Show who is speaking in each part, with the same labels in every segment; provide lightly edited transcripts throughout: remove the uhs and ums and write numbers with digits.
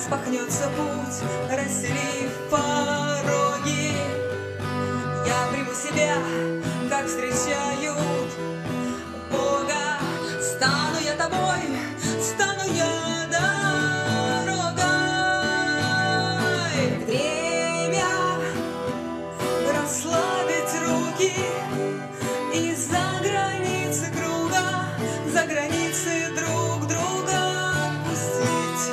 Speaker 1: распахнется путь, расстелив пороги. Я приму себя, как встречают Бога. Стану я тобой, стану я дорогой. Время расслабить руки и за границы круга, за границы друг друга отпустить.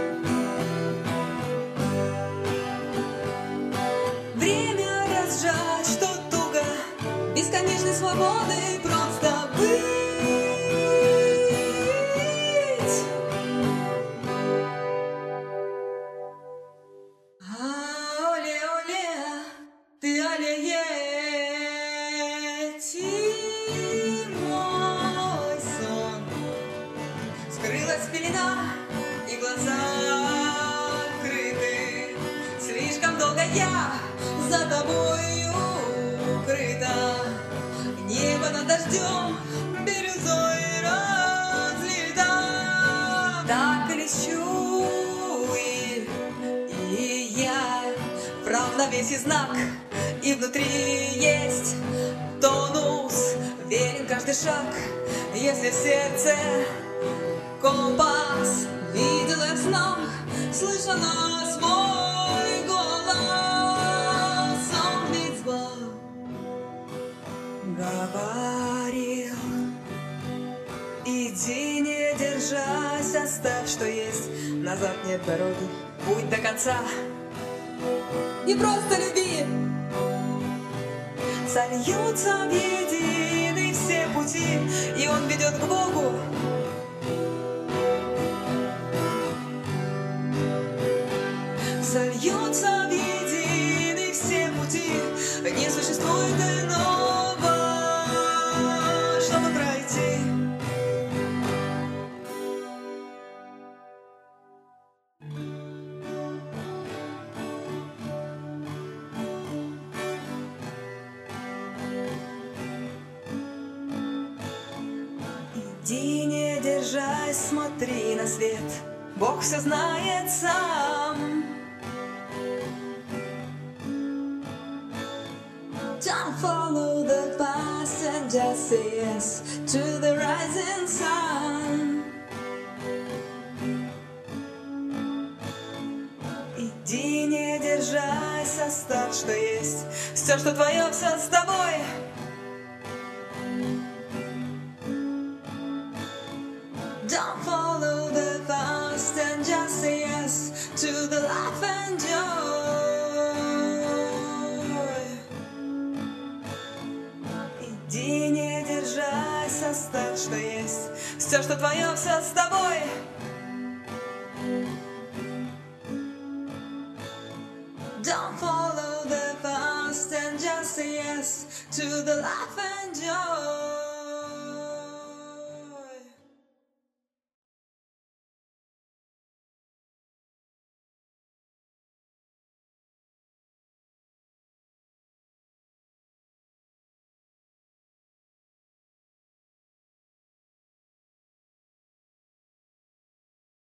Speaker 1: Время разжать, что туго, бесконечной свободы просто быть. Оле-оле, ты аллеете мой сон. Скрылась пелена, и глаза открыты. Слишком долго я за тобою укрыта. Небо над дождем бирюзой разлито. Так лечу и я в равновесии знак, и внутри есть тонус. Верен каждый шаг, если в сердце компас. Видела в снах, слышала свой голос. Он ведь звал, говорил: иди, не держась, оставь, что есть. Назад нет дороги, путь до конца. И просто люби. Сольются в единый все пути, и он ведет к Богу. Сольются в единый все пути, не существует иного, чтобы пройти. Иди, не держась, смотри на свет, Бог все знает сам. Don't follow the past and just say yes to the rising sun. Иди, не держась, оставь, что есть. Все, что твое, все с тобой. Don't follow the past and just say yes to the life and joy. Иди, не держась, оставь, что есть. Все, что твое, все с тобой. Don't follow the past and just say yes to the life and joy.